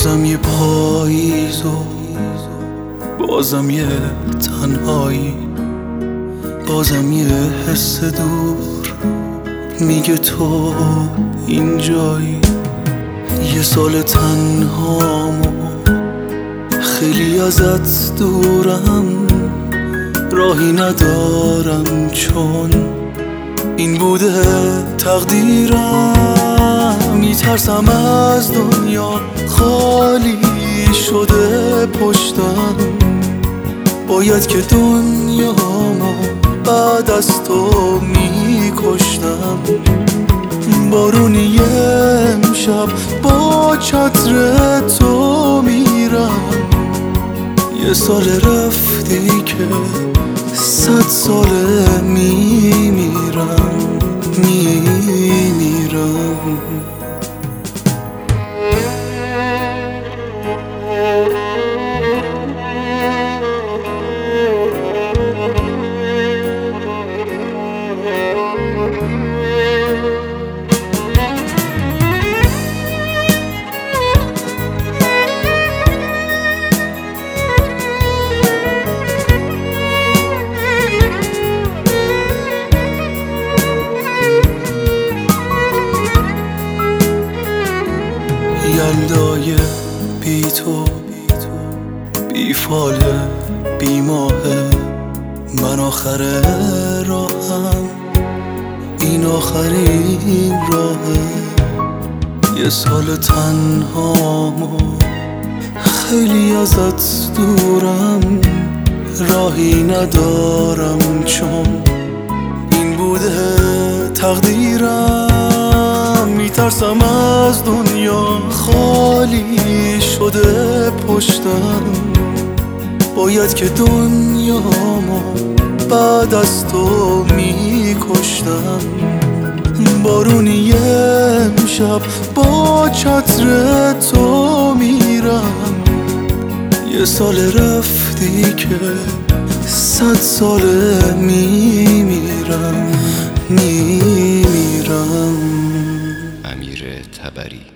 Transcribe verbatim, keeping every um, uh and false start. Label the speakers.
Speaker 1: بازم یه پاییز و بازم یه تنهایی، بازم یه حس دور میگه تو اینجایی. یه سال تنهام و خیلی ازت دورم، راهی ندارم چون این بوده تقدیرم. میترسم از دنیا خالی شده پشتم، باید که دنیامو بعد از تو میکشتم. بارونی امشب با چتر تو میرم، یه سال رفتی که صد ساله میمیرم میمیرم. یلدای بی تو بی فاله بی ماهه، من آخر راهم این آخرین راهه. یه سال تنهام و خیلی ازت دورم، راهی ندارم چون این بوده تقدیرم. میترسم از دنیا خالی شده پشتم، باید که دنیامو بعد از تو میکشتم. بارونی امشب با چتر تو میرم، یه سال رفتی که صد ساله میمیرم میمیرم.
Speaker 2: امیر طبری.